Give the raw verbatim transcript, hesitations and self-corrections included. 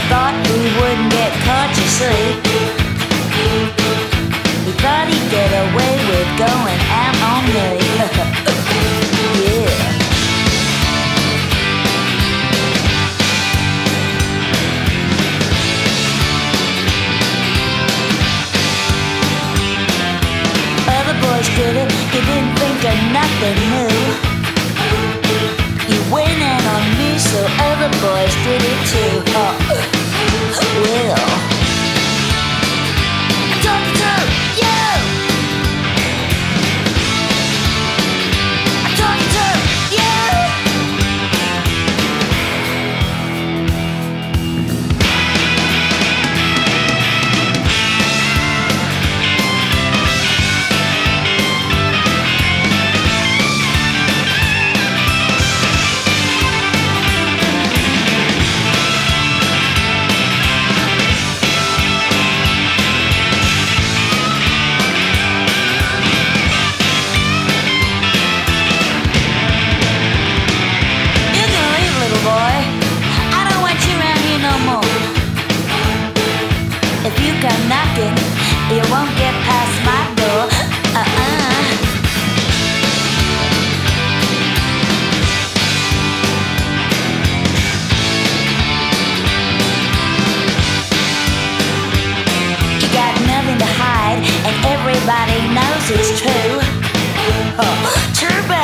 thought he wouldn't get caught, you see. He thought he'd get away with going out on me. Yeah. Other boys did it, you didn't think of nothing new. You went in on me, so other boys did it too. Oh, well, I'm talking to you. I'm talking to you. If you come knocking, you won't get past my door. Uh-uh. You got nothing to hide, and everybody knows it's true. Oh, true, baby.